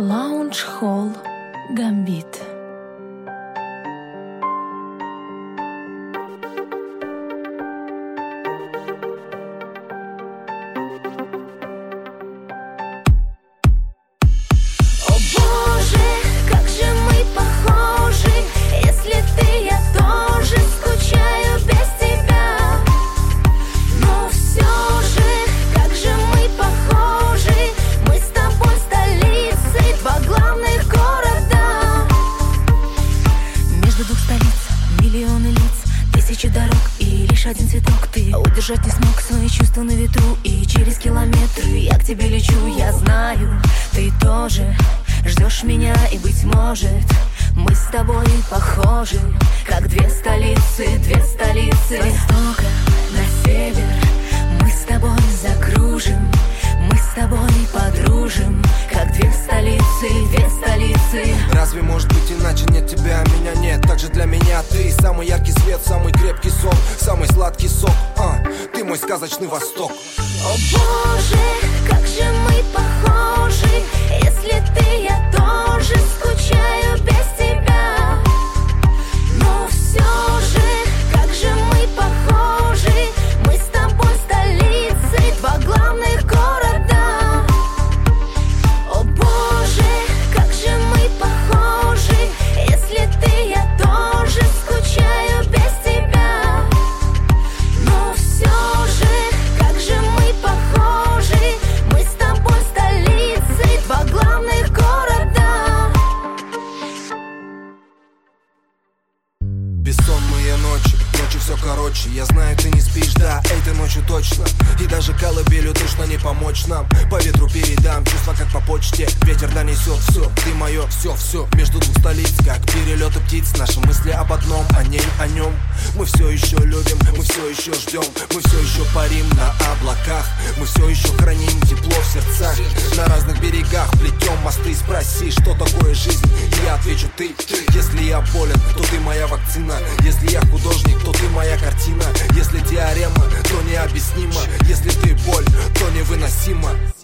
Lounge Hall Gambit. Один цветок ты удержать не смог свои чувства на ветру. И через километры я к тебе лечу. Я знаю, ты тоже ждешь меня. И быть может, мы с тобой похожи, как две столицы, с востока на север. Мы с тобой закружим, мы с тобой подружим, как две столицы. Разве может быть иначе? Нет тебя, меня нет. Так же для меня ты самый яркий свет, самый крепкий сон, самый сладкий сок. Ты мой сказочный восток. О боже, как же мы похожи. Если ты, я тоже скучаю без тебя. Но все же, как же мы похожи. Мы с тобой столицы, два главных города. О боже, как же мы похожи. Если ты, я тоже скучаю без тебя. Но все же, как же мы похожи. Мы с тобой столицы, два главных города. Бессонные ночи, ночи все короче. Я знаю, ты не спишь, да, этой ночью точно. И даже колыбелью точно не помочь нам. По ветру передам чувства, как по почте. Ветер донесет все, ты мое, все между двух столиц, как перелеты птиц. Наши мысли об одном, о ней, о нем. Мы все еще любим, мы все еще ждем. Мы все еще парим на облаках. Мы все еще храним тепло в сердцах. На разных берегах плетем мосты. Спроси, что такое жизнь, и я отвечу ты. Если я болен, то ты моя вакцина. Если я художник, то ты моя картина. Если теорема, то необъяснимо. Если ты боль, то невыносимо.